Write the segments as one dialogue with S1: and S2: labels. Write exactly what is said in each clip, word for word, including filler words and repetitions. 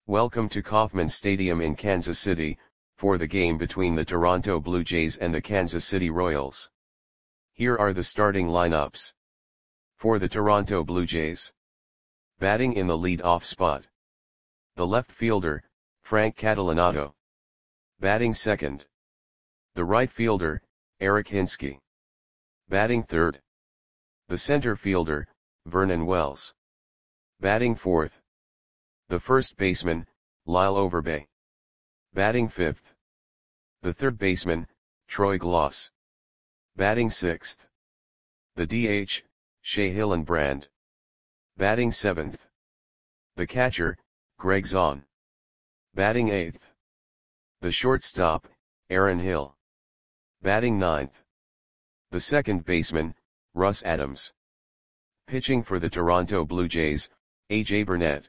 S1: Welcome to Kauffman Stadium in Kansas City, for the game between the Toronto Blue Jays and the Kansas City Royals. Here are the starting lineups. For the Toronto Blue Jays. Batting in the lead-off spot. The left fielder, Frank Catalanotto. Batting second. The right fielder, Eric Hinske. Batting third. The center fielder, Vernon Wells. Batting fourth. The first baseman, Lyle Overbay. Batting fifth. The third baseman, Troy Glaus. Batting sixth. The D H, Shea Hillenbrand. Batting seventh. The catcher, Greg Zaun. Batting eighth. The shortstop, Aaron Hill. Batting ninth. The second baseman, Russ Adams. Pitching for the Toronto Blue Jays, A J Burnett.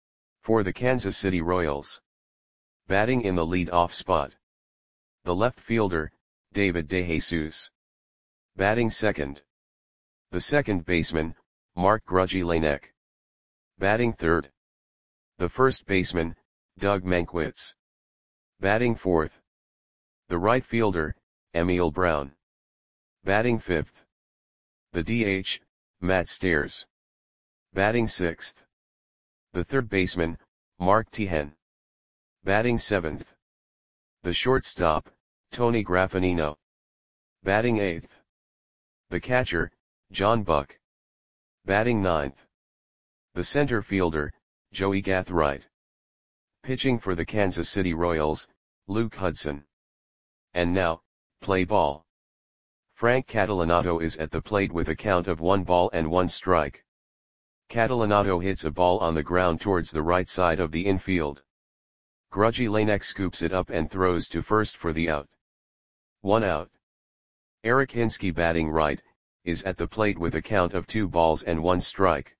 S1: For the Kansas City Royals. Batting in the lead-off spot. The left fielder, David DeJesus. Batting second. The second baseman, Mark Grudzielanek. Batting third. The first baseman, Doug Mankiewicz. Batting fourth. The right fielder, Emil Brown. Batting fifth. The D H, Matt Stairs. Batting sixth. The third baseman, Mark Teahen. Batting seventh. The shortstop, Tony Graffagnino. Batting eighth. The catcher, John Buck. Batting ninth. The center fielder, Joey Gathright. Pitching for the Kansas City Royals, Luke Hudson. And now, play ball. Frank Catalanotto is at the plate with a count of one ball and one strike. Catalanotto hits a ball on the ground towards the right side of the infield. Grudzielanek scoops it up and throws to first for the out. One out. Eric Hinske, batting right, is at the plate with a count of two balls and one strike.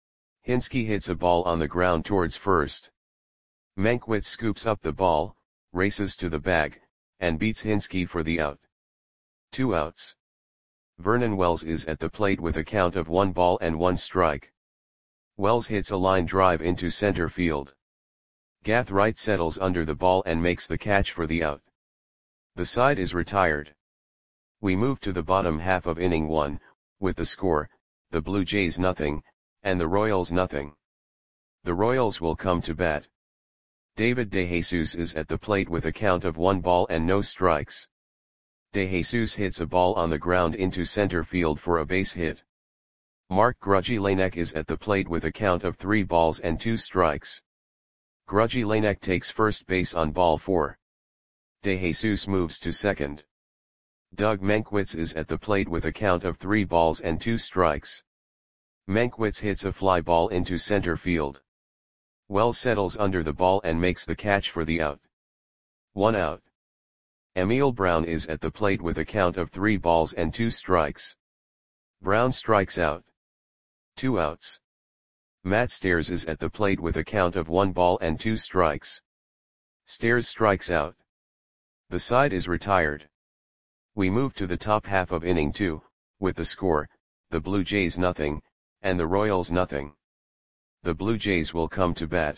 S1: Hinske hits a ball on the ground towards first. Mankiewicz scoops up the ball, races to the bag, and beats Hinske for the out. Two outs. Vernon Wells is at the plate with a count of one ball and one strike. Wells hits a line drive into center field. Gathright settles under the ball and makes the catch for the out. The side is retired. We move to the bottom half of inning one, with the score, the Blue Jays nothing, and the Royals nothing. The Royals will come to bat. David DeJesus is at the plate with a count of one ball and no strikes. DeJesus hits a ball on the ground into center field for a base hit. Mark Grudzielanek is at the plate with a count of three balls and two strikes. Grudzielanek takes first base on ball four. DeJesus moves to second. Doug Mankiewicz is at the plate with a count of three balls and two strikes. Mankiewicz hits a fly ball into center field. Wells settles under the ball and makes the catch for the out. One out. Emil Brown is at the plate with a count of three balls and two strikes. Brown strikes out. Two outs. Matt Stairs is at the plate with a count of one ball and two strikes. Stairs strikes out. The side is retired. We move to the top half of inning two, with the score, the Blue Jays nothing, and the Royals nothing. The Blue Jays will come to bat.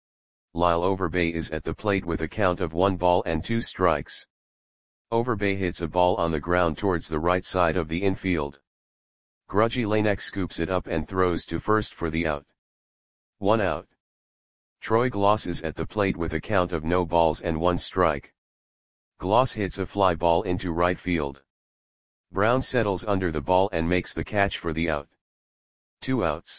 S1: Lyle Overbay is at the plate with a count of one ball and two strikes. Overbay hits a ball on the ground towards the right side of the infield. Grudzielanek scoops it up and throws to first for the out. One out. Troy Glaus is at the plate with a count of no balls and one strike. Glaus hits a fly ball into right field. Brown settles under the ball and makes the catch for the out. Two outs.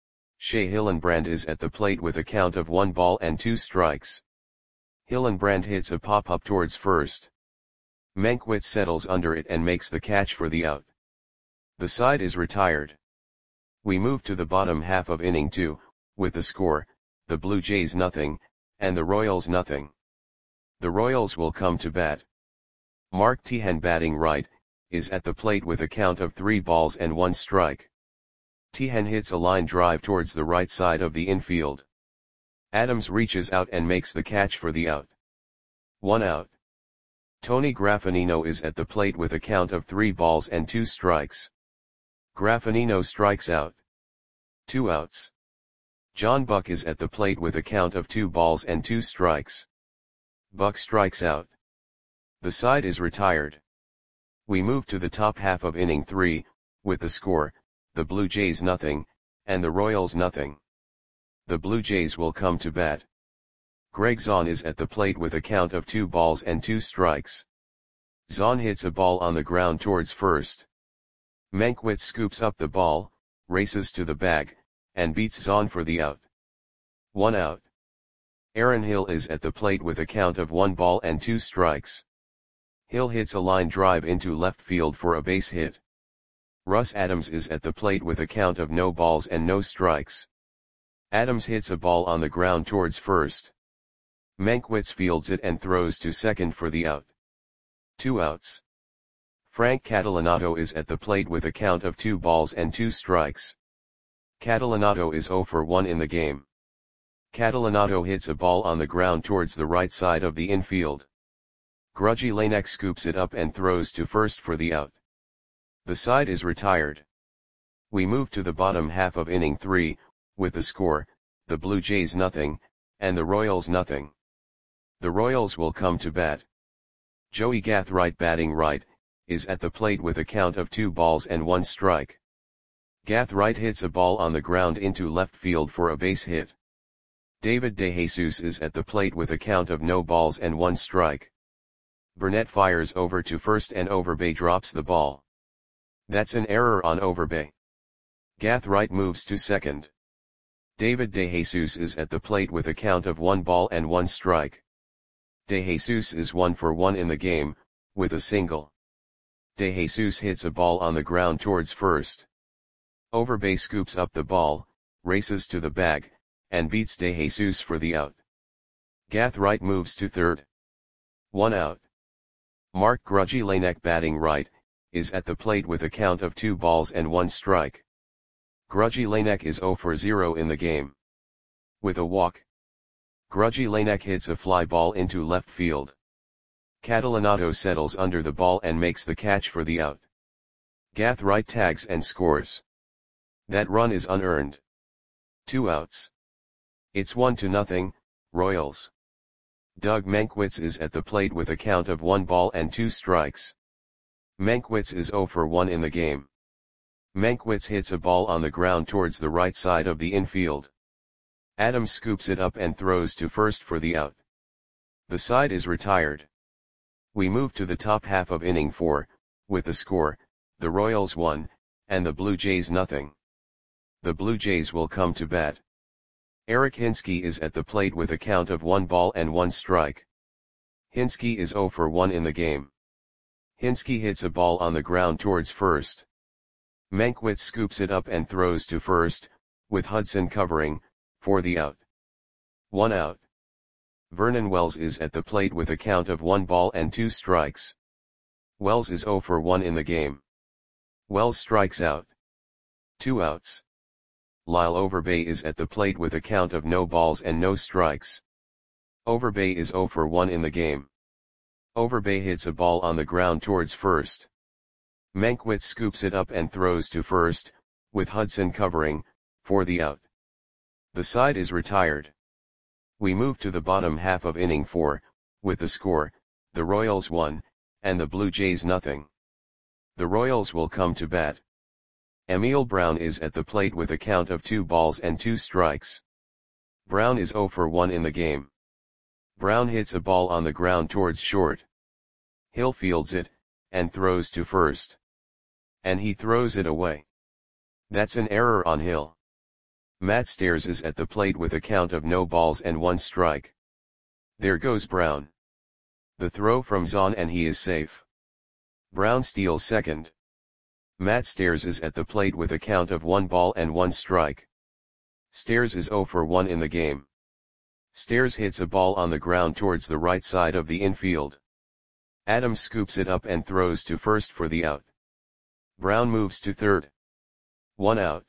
S1: Shea Hillenbrand is at the plate with a count of one ball and two strikes. Hillenbrand hits a pop-up towards first. Mankiewicz settles under it and makes the catch for the out. The side is retired. We move to the bottom half of inning two, with the score, the Blue Jays nothing, and the Royals nothing. The Royals will come to bat. Mark Teahen, batting right, is at the plate with a count of three balls and one strike. Teahen hits a line drive towards the right side of the infield. Adams reaches out and makes the catch for the out. One out. Tony Graffagnino is at the plate with a count of three balls and two strikes. Graffagnino strikes out. Two outs. John Buck is at the plate with a count of two balls and two strikes. Buck strikes out. The side is retired. We move to the top half of inning three, with the score, the Blue Jays nothing, and the Royals nothing. The Blue Jays will come to bat. Greg Zaun is at the plate with a count of two balls and two strikes. Zaun hits a ball on the ground towards first. Mankiewicz scoops up the ball, races to the bag, and beats Zaun for the out. One out. Aaron Hill is at the plate with a count of one ball and two strikes. Hill hits a line drive into left field for a base hit. Russ Adams is at the plate with a count of no balls and no strikes. Adams hits a ball on the ground towards first. Mankiewicz fields it and throws to second for the out. Two outs. Frank Catalanato is at the plate with a count of two balls and two strikes. Catalanato is oh for one in the game. Catalanato hits a ball on the ground towards the right side of the infield. Grudgy Lanek scoops it up and throws to first for the out. The side is retired. We move to the bottom half of inning three, with the score, the Blue Jays nothing, and the Royals nothing. The Royals will come to bat. Joey Gathright batting right, is at the plate with a count of two balls and one strike. Gathright hits a ball on the ground into left field for a base hit. David DeJesus is at the plate with a count of no balls and one strike. Burnett fires over to first and Overbay drops the ball. That's an error on Overbay. Gathright moves to second. David DeJesus is at the plate with a count of one ball and one strike. DeJesus is one for one in the game, with a single. DeJesus hits a ball on the ground towards first. Overbay scoops up the ball, races to the bag, and beats DeJesus for the out. Gathright moves to third. One out. Mark Grudgy Lanek batting right, is at the plate with a count of two balls and one strike. Grudgy Lanek is oh for zero in the game. With a walk. Grudgy Lanek hits a fly ball into left field. Catalanato settles under the ball and makes the catch for the out. Gathright tags and scores. That run is unearned. Two outs. It's one to nothing, Royals. Doug Mankiewicz is at the plate with a count of one ball and two strikes. Mankiewicz is oh for one in the game. Mankiewicz hits a ball on the ground towards the right side of the infield. Adams scoops it up and throws to first for the out. The side is retired. We move to the top half of inning four, with the score, the Royals one, and the Blue Jays nothing. The Blue Jays will come to bat. Eric Hinske is at the plate with a count of one ball and one strike. Hinske is oh for one in the game. Hinske hits a ball on the ground towards first. Mankiewicz scoops it up and throws to first, with Hudson covering, for the out. One out. Vernon Wells is at the plate with a count of one ball and two strikes. Wells is oh for one in the game. Wells strikes out. Two outs. Lyle Overbay is at the plate with a count of no balls and no strikes. Overbay is oh for one in the game. Overbay hits a ball on the ground towards first. Mankiewicz scoops it up and throws to first, with Hudson covering, for the out. The side is retired. We move to the bottom half of inning four, with the score, the Royals one, and the Blue Jays nothing. The Royals will come to bat. Emil Brown is at the plate with a count of two balls and two strikes. Brown is oh for one in the game. Brown hits a ball on the ground towards short. Hill fields it, and throws to first. And he throws it away. That's an error on Hill. Matt Stairs is at the plate with a count of no balls and one strike. There goes Brown. The throw from Zaun and he is safe. Brown steals second. Matt Stairs is at the plate with a count of one ball and one strike. Stairs is oh for one in the game. Stairs hits a ball on the ground towards the right side of the infield. Adams scoops it up and throws to first for the out. Brown moves to third. One out.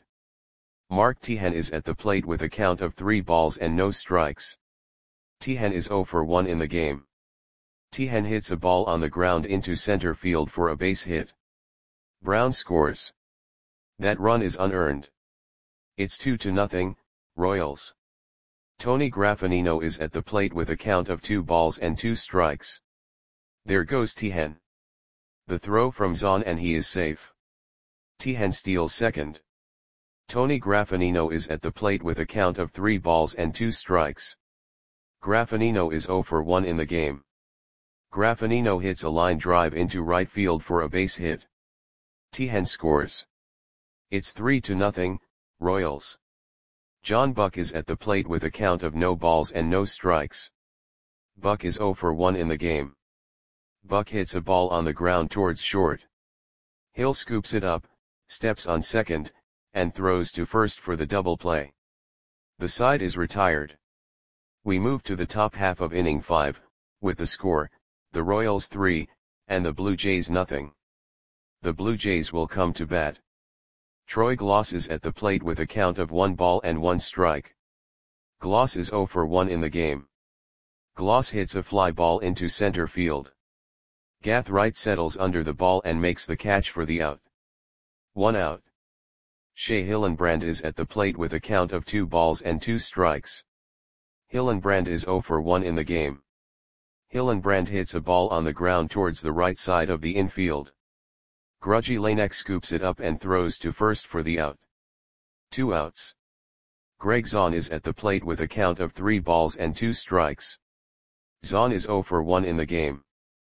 S1: Mark Teahen is at the plate with a count of three balls and no strikes. Teahen is oh for one in the game. Teahen hits a ball on the ground into center field for a base hit. Brown scores. That run is unearned. It's two to nothing, Royals. Tony Graffinino is at the plate with a count of two balls and two strikes. There goes Tihen. The throw from Zahn and he is safe. Tihen steals second. Tony Graffinino is at the plate with a count of three balls and two strikes. Graffinino is zero for one in the game. Graffinino hits a line drive into right field for a base hit. Tihen scores. It's three to nothing, Royals. John Buck is at the plate with a count of no balls and no strikes. Buck is zero for one in the game. Buck hits a ball on the ground towards short. Hill scoops it up, steps on second, and throws to first for the double play. The side is retired. We move to the top half of inning five, with the score, the Royals three, and the Blue Jays nothing. The Blue Jays will come to bat. Troy Gloss is at the plate with a count of one ball and one strike. Gloss is zero for one in the game. Gloss hits a fly ball into center field. Gath Wright settles under the ball and makes the catch for the out. One out. Shea Hillenbrand is at the plate with a count of two balls and two strikes. Hillenbrand is zero for one in the game. Hillenbrand hits a ball on the ground towards the right side of the infield. Grudgy Lanek scoops it up and throws to first for the out. Two outs. Greg Zahn is at the plate with a count of three balls and two strikes. Zahn is zero for one in the game.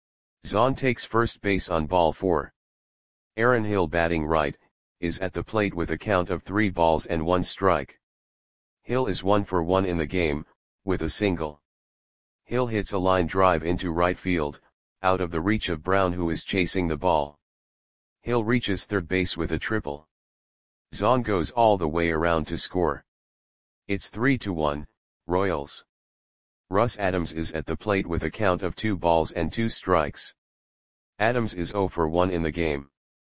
S1: Zahn takes first base on ball four. Aaron Hill, batting right, is at the plate with a count of three balls and one strike. Hill is one for one in the game, with a single. Hill hits a line drive into right field, out of the reach of Brown, who is chasing the ball. Hill reaches third base with a triple. Zahn goes all the way around to score. It's three to one, Royals. Russ Adams is at the plate with a count of two balls and two strikes. Adams is zero for one in the game.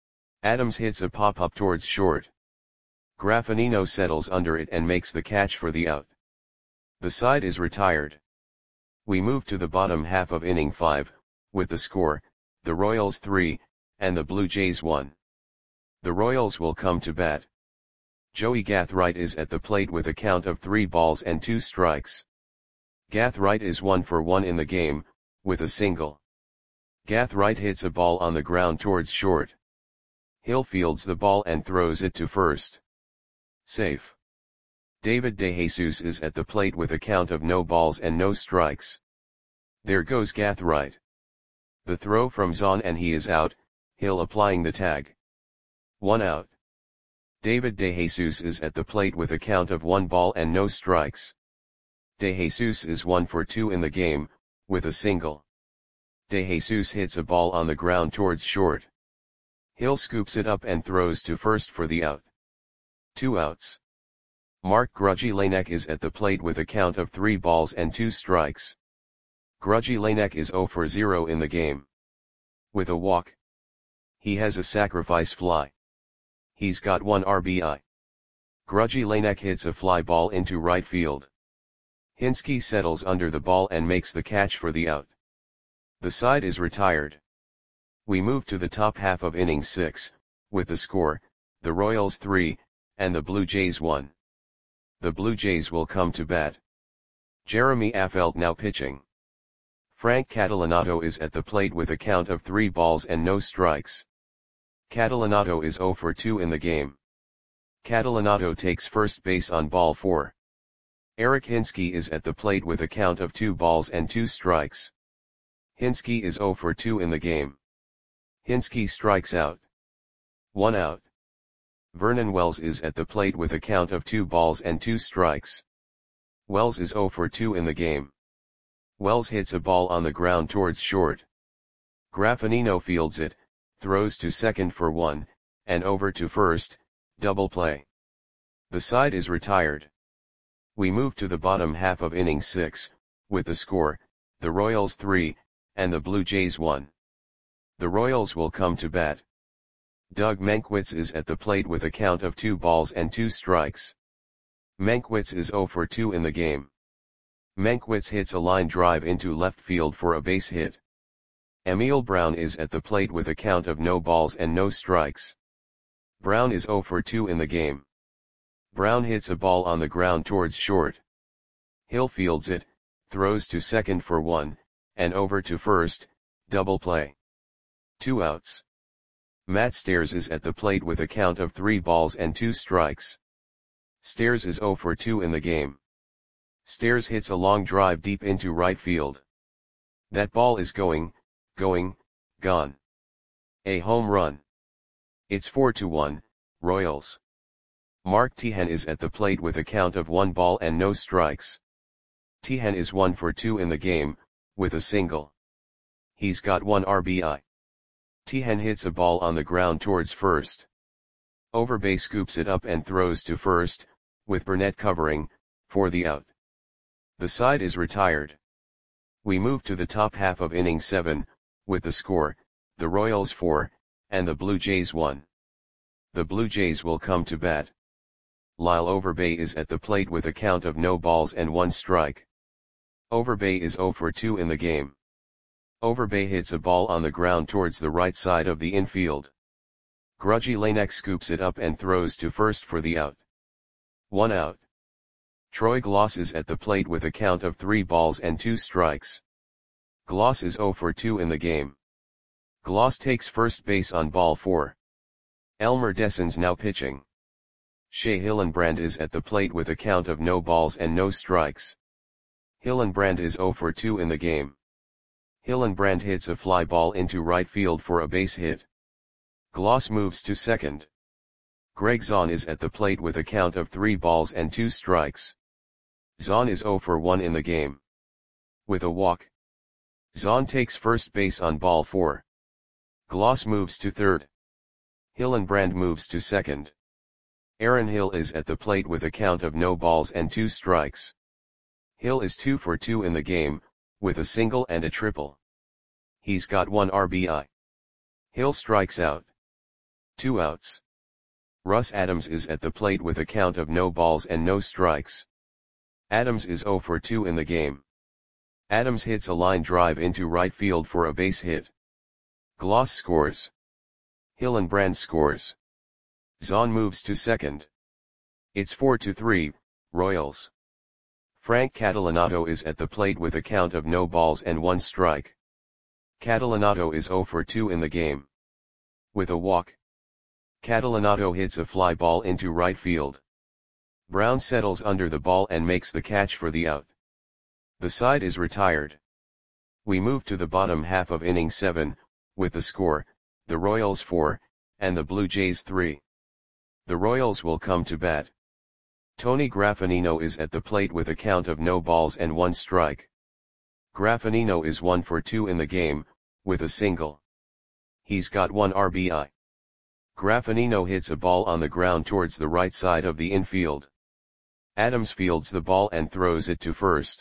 S1: Adams hits a pop-up towards short. Graffinino settles under it and makes the catch for the out. The side is retired. We move to the bottom half of inning five, with the score, the Royals three, and the Blue Jays one. The Royals will come to bat. Joey Gathright is at the plate with a count of three balls and two strikes. Gathright is one for one in the game, with a single. Gathright hits a ball on the ground towards short. Hill fields the ball and throws it to first. Safe. David DeJesus is at the plate with a count of no balls and no strikes. There goes Gathright. The throw from Zahn and he is out, Hill applying the tag. One out. David DeJesus is at the plate with a count of one ball and no strikes. DeJesus is one for two in the game, with a single. DeJesus hits a ball on the ground towards short. Hill scoops it up and throws to first for the out. Two outs. Mark Grudgy Lanek is at the plate with a count of three balls and two strikes. Grudgy Lanek is zero for zero in the game. With a walk. He has a sacrifice fly. He's got one R B I. Grudgy Lanek hits a fly ball into right field. Hinske settles under the ball and makes the catch for the out. The side is retired. We move to the top half of inning six, with the score, the Royals three, and the Blue Jays one. The Blue Jays will come to bat. Jeremy Affeldt now pitching. Frank Catalanato is at the plate with a count of three balls and no strikes. Catalanato is zero for two in the game. Catalanato takes first base on ball four. Eric Hinske is at the plate with a count of two balls and two strikes. Hinske is zero for two in the game. Hinske strikes out. One out. Vernon Wells is at the plate with a count of two balls and two strikes. Wells is zero for two in the game. Wells hits a ball on the ground towards short. Graffinino fields it, throws to second for one, and over to first, double play. The side is retired. We move to the bottom half of inning six, with the score, the Royals three, and the Blue Jays one. The Royals will come to bat. Doug Mankiewicz is at the plate with a count of two balls and two strikes. Mankiewicz is zero for two in the game. Mankiewicz hits a line drive into left field for a base hit. Emil Brown is at the plate with a count of no balls and no strikes. Brown is zero for two in the game. Brown hits a ball on the ground towards short. Hill fields it, throws to second for one, and over to first, double play. Two outs. Matt Stairs is at the plate with a count of three balls and two strikes. Stairs is oh for two in the game. Stairs hits a long drive deep into right field. That ball is going, going, gone. A home run. It's four to one, Royals. Mark Teahen is at the plate with a count of one ball and no strikes. Teahen is one for two in the game, with a single. He's got one R B I. Teahen hits a ball on the ground towards first. Overbay scoops it up and throws to first, with Burnett covering, for the out. The side is retired. We move to the top half of inning seven, with the score, the Royals four, and the Blue Jays one. The Blue Jays will come to bat. Lyle Overbay is at the plate with a count of no balls and one strike. Overbay is oh for two in the game. Overbay hits a ball on the ground towards the right side of the infield. Grudgy Lanek scoops it up and throws to first for the out. One out. Troy Gloss is at the plate with a count of three balls and two strikes. Gloss is oh for two in the game. Gloss takes first base on ball four. Elmer Dessens now pitching. Shea Hillenbrand is at the plate with a count of no balls and no strikes. Hillenbrand is oh for two in the game. Hillenbrand hits a fly ball into right field for a base hit. Gloss moves to second. Greg Zahn is at the plate with a count of three balls and two strikes. Zahn is oh for one in the game. With a walk. Zahn takes first base on ball four. Gloss moves to third. Hillenbrand moves to second. Aaron Hill is at the plate with a count of no balls and two strikes. Hill is two for two in the game, with a single and a triple. He's got one R B I. Hill strikes out. Two outs. Russ Adams is at the plate with a count of no balls and no strikes. Adams is oh for two in the game. Adams hits a line drive into right field for a base hit. Gloss scores. Hillenbrand scores. Zahn moves to second. It's four to three, Royals. Frank Catalanato is at the plate with a count of no balls and one strike. Catalanato is oh for two in the game. With a walk. Catalanato hits a fly ball into right field. Brown settles under the ball and makes the catch for the out. The side is retired. We move to the bottom half of inning seven, with the score, the Royals four, and the Blue Jays three. The Royals will come to bat. Tony Graffinino is at the plate with a count of no balls and one strike. Graffinino is one for two in the game, with a single. He's got one R B I. Graffinino hits a ball on the ground towards the right side of the infield. Adams fields the ball and throws it to first.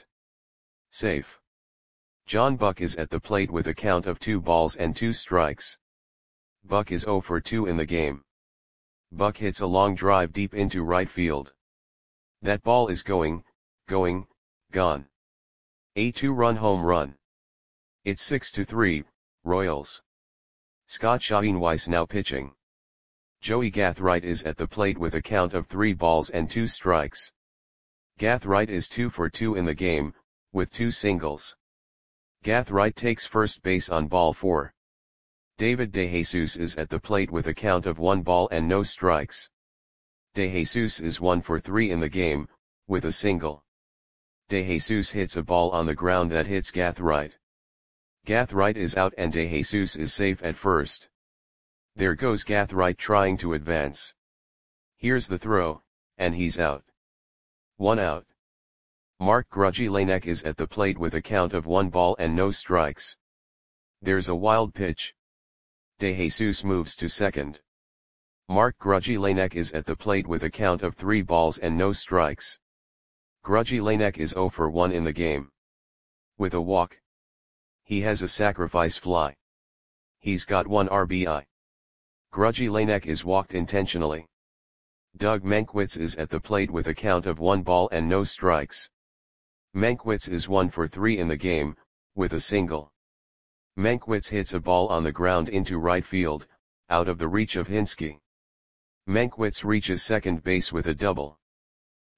S1: Safe. John Buck is at the plate with a count of two balls and two strikes. Buck is oh for two in the game. Buck hits a long drive deep into right field. That ball is going, going, gone. A two-run home run. It's six to three, Royals. Scott Schoenweiss now pitching. Joey Gathright is at the plate with a count of three balls and two strikes. Gathright is two for two in the game, with two singles. Gathright takes first base on ball four. David DeJesus is at the plate with a count of one ball and no strikes. DeJesus is one for three in the game, with a single. DeJesus hits a ball on the ground that hits Gathright. Gathright is out and DeJesus is safe at first. There goes Gathright trying to advance. Here's the throw, and he's out. One out. Mark Grudgy Lanek is at the plate with a count of one ball and no strikes. There's a wild pitch. DeJesus moves to second. Mark Grudgy Lanek is at the plate with a count of three balls and no strikes. Grudgy Lanek is oh for one in the game. With a walk. He has a sacrifice fly. He's got one R B I. Grudgy Lanek is walked intentionally. Doug Mankiewicz is at the plate with a count of one ball and no strikes. Mankiewicz is one for three in the game, with a single. Mankiewicz hits a ball on the ground into right field, out of the reach of Hinske. Mankiewicz reaches second base with a double.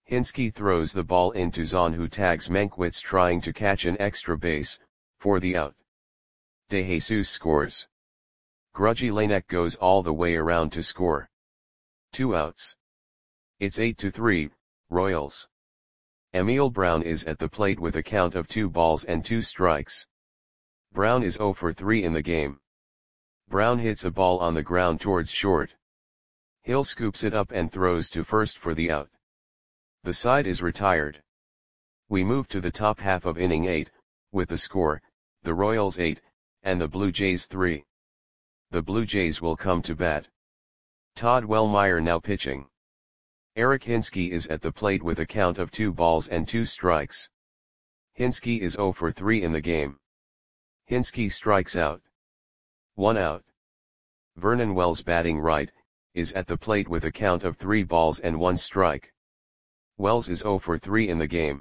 S1: Hinski throws the ball into Zahn, who tags Mankiewicz trying to catch an extra base, for the out. De Jesus scores. Grudgy Lanek goes all the way around to score. Two outs. It's eight to three, Royals. Emil Brown is at the plate with a count of two balls and two strikes. Brown is zero for three in the game. Brown hits a ball on the ground towards short. Hill scoops it up and throws to first for the out. The side is retired. We move to the top half of inning eight, with the score, the Royals eight, and the Blue Jays three. The Blue Jays will come to bat. Todd Wellmeyer now pitching. Eric Hinski is at the plate with a count of two balls and two strikes. Hinski is zero for three in the game. Hinski strikes out. One out. Vernon Wells, batting right, is at the plate with a count of three balls and one strike. Wells is zero for three in the game.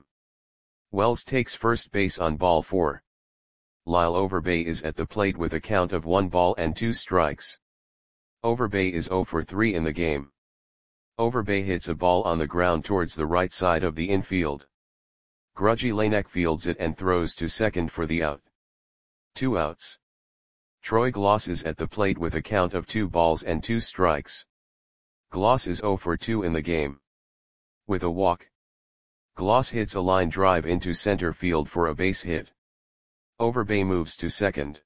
S1: Wells takes first base on ball four. Lyle Overbay is at the plate with a count of one ball and two strikes. Overbay is zero for three in the game. Overbay hits a ball on the ground towards the right side of the infield. Grudgy Lanek fields it and throws to second for the out. Two outs. Troy Gloss is at the plate with a count of two balls and two strikes. Gloss is zero for two in the game. With a walk. Gloss hits a line drive into center field for a base hit. Overbay moves to second.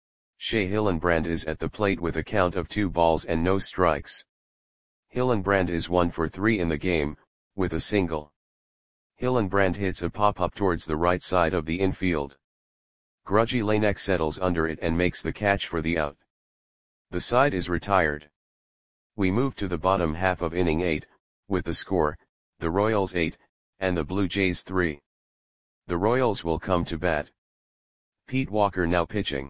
S1: Shea Hillenbrand is at the plate with a count of two balls and no strikes. Hillenbrand is one for three in the game, with a single. Hillenbrand hits a pop-up towards the right side of the infield. Grudgy Lanek settles under it and makes the catch for the out. The side is retired. We move to the bottom half of inning eight, with the score, the Royals eight, and the Blue Jays three. The Royals will come to bat. Pete Walker now pitching.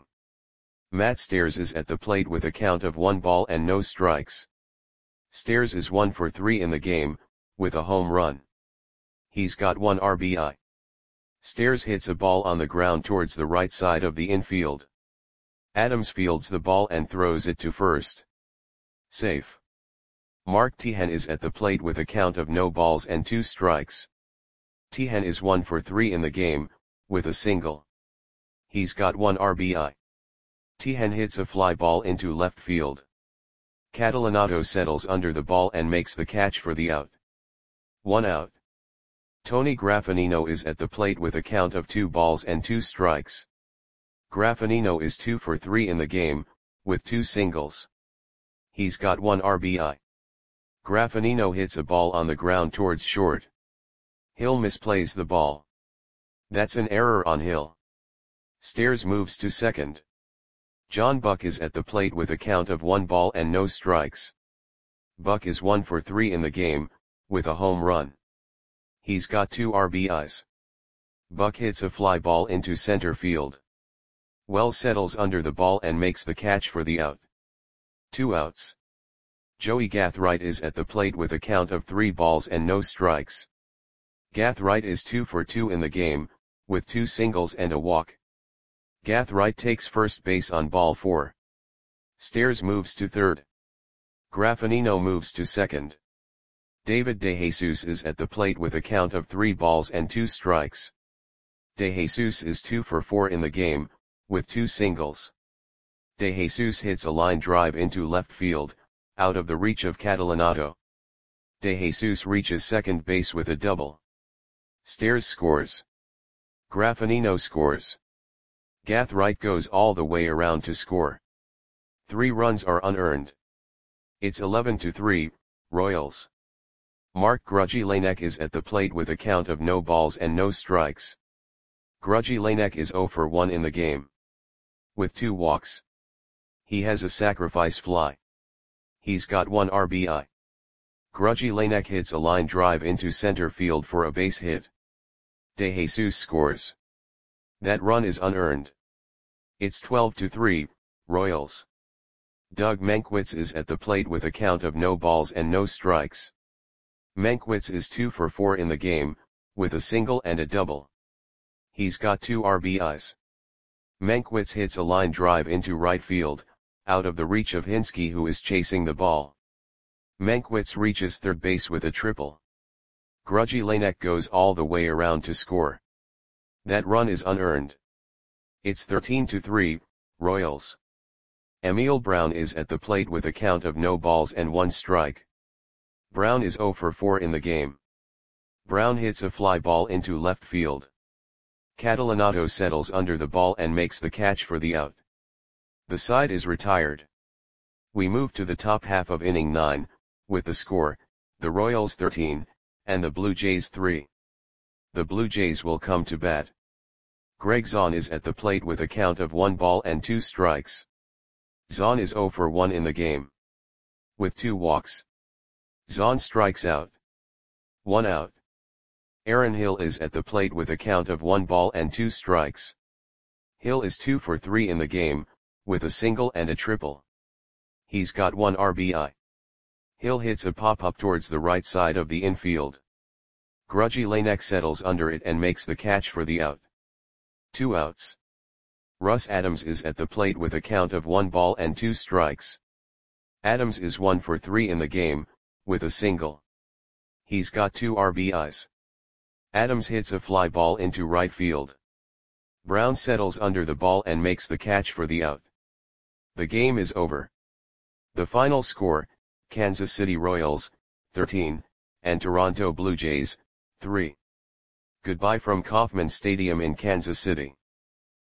S1: Matt Stairs is at the plate with a count of one ball and no strikes. Stairs is one for three in the game, with a home run. He's got one R B I. Stairs hits a ball on the ground towards the right side of the infield. Adams fields the ball and throws it to first. Safe. Mark Tehan is at the plate with a count of no balls and two strikes. Tehan is one for three in the game, with a single. He's got one R B I. Tehan hits a fly ball into left field. Catalanato settles under the ball and makes the catch for the out. One out. Tony Graffinino is at the plate with a count of two balls and two strikes. Graffinino is two for three in the game, with two singles. He's got one R B I. Graffinino hits a ball on the ground towards short. Hill misplays the ball. That's an error on Hill. Stairs moves to second. John Buck is at the plate with a count of one ball and no strikes. Buck is one for three in the game, with a home run. He's got two R B Is. Buck hits a fly ball into center field. Wells settles under the ball and makes the catch for the out. Two outs. Joey Gathright is at the plate with a count of three balls and no strikes. Gathright is two for two in the game, with two singles and a walk. Gathright takes first base on ball four. Stairs moves to third. Graffinino moves to second. David DeJesus is at the plate with a count of three balls and two strikes. DeJesus is two for four in the game, with two singles. DeJesus hits a line drive into left field, out of the reach of Catalanato. DeJesus reaches second base with a double. Stairs scores. Graffinino scores. Gathright goes all the way around to score. Three runs are unearned. It's eleven to three, Royals. Mark Grudgy Lanek is at the plate with a count of no balls and no strikes. Grudgy Lanek is zero for one in the game. With two walks. He has a sacrifice fly. He's got one R B I. Grudgy Lanek hits a line drive into center field for a base hit. DeJesus scores. That run is unearned. It's twelve to three, Royals. Doug Mankiewicz is at the plate with a count of no balls and no strikes. Mankiewicz is two for four in the game, with a single and a double. He's got two R B Is. Mankiewicz hits a line drive into right field, out of the reach of Hinski, who is chasing the ball. Mankiewicz reaches third base with a triple. Grudgy Lanek goes all the way around to score. That run is unearned. It's thirteen to three, Royals. Emil Brown is at the plate with a count of no balls and one strike. Brown is zero for four in the game. Brown hits a fly ball into left field. Catalanato settles under the ball and makes the catch for the out. The side is retired. We move to the top half of inning nine, with the score, the Royals thirteen, and the Blue Jays three. The Blue Jays will come to bat. Greg Zahn is at the plate with a count of one ball and two strikes. Zahn is zero for one in the game. With two walks. Zahn strikes out. One out. Aaron Hill is at the plate with a count of one ball and two strikes. Hill is two for three in the game, with a single and a triple. He's got one R B I. Hill hits a pop-up towards the right side of the infield. Grudgy Lanek settles under it and makes the catch for the out. Two outs. Russ Adams is at the plate with a count of one ball and two strikes. Adams is one for three in the game, with a single. He's got two R B Is. Adams hits a fly ball into right field. Brown settles under the ball and makes the catch for the out. The game is over. The final score, Kansas City Royals, thirteen, and Toronto Blue Jays, three. Goodbye from Kauffman Stadium in Kansas City.